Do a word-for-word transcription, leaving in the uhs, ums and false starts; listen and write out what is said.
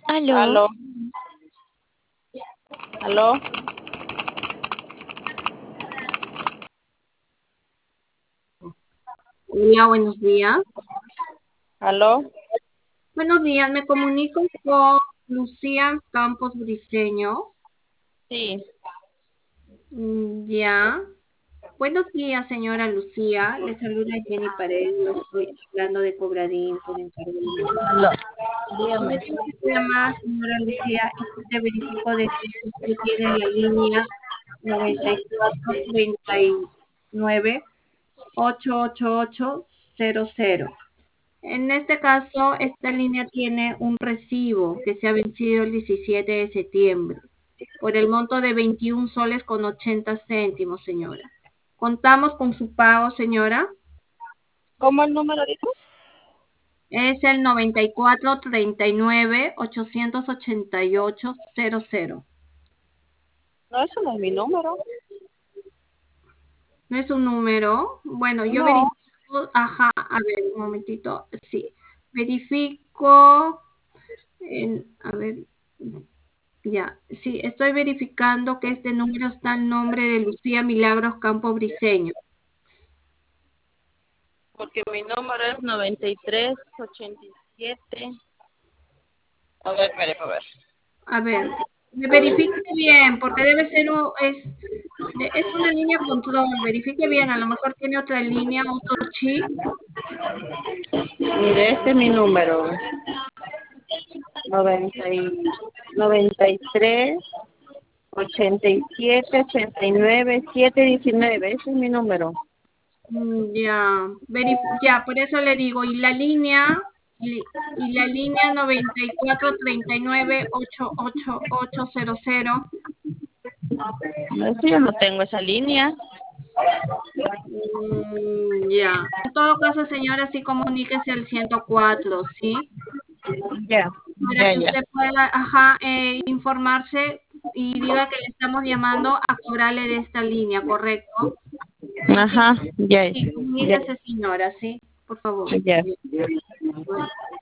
Aló, Aló, aló, Hola, buenos días. aló. Buenos días, me comunico con Lucía Campos Briceño. Sí, Mm, Ya. Buenos días, señora Lucía. Le saluda Jenny Paredes. Yo estoy hablando de Cobradín por encargo de una aló. llamada. El Dígame. motivo de esta llamada, señora Lucía, es que te verifico de que usted tiene la línea noventa y cuatro treinta y nueve ocho ocho ocho cero cero. En este caso, esta línea tiene un recibo que se ha vencido el diecisiete de septiembre por el monto de veintiún soles con ochenta céntimos, señora. ¿Contamos con su pago, señora? ¿Cómo el número dijo? Es el noventa y cuatro treinta y nueve ochocientos ochenta y ocho cero cero. No, eso no es mi número. ¿No es un número? Bueno, yo No, verifico. Ajá, a ver, un momentito. Sí, verifico. En, a ver, ya, sí, estoy verificando que este número está en nombre de Lucía Milagros Campo Briceño. porque mi número es noventa y tres ochenta y siete. A ver, espere, a ver. A ver, me verifique bien, porque debe ser un, es, de- es una línea control, verifique bien, a lo mejor tiene otra línea, otro chip. Mire, este es mi número. noventa y, noventa y tres ochenta y siete ochenta y nueve siete diecinueve. Ese es mi número. Mm, Ya, verif- ya, por eso le digo, y la línea, y, y la línea noventa y cuatro treinta y nueve ocho ocho ocho cero cero. No, es que yo no tengo esa línea. Mm, ya. En todo caso, señora, sí comuníquese al ciento cuatro, ¿sí? Ya, Para ya, que ya. usted pueda, ajá, eh, informarse y diga que le estamos llamando a cobrarle de esta línea, ¿correcto? Ajá, ya, Sí, ya, comuníquese, señora, ¿sí? Por favor. ya. Bien. Bueno.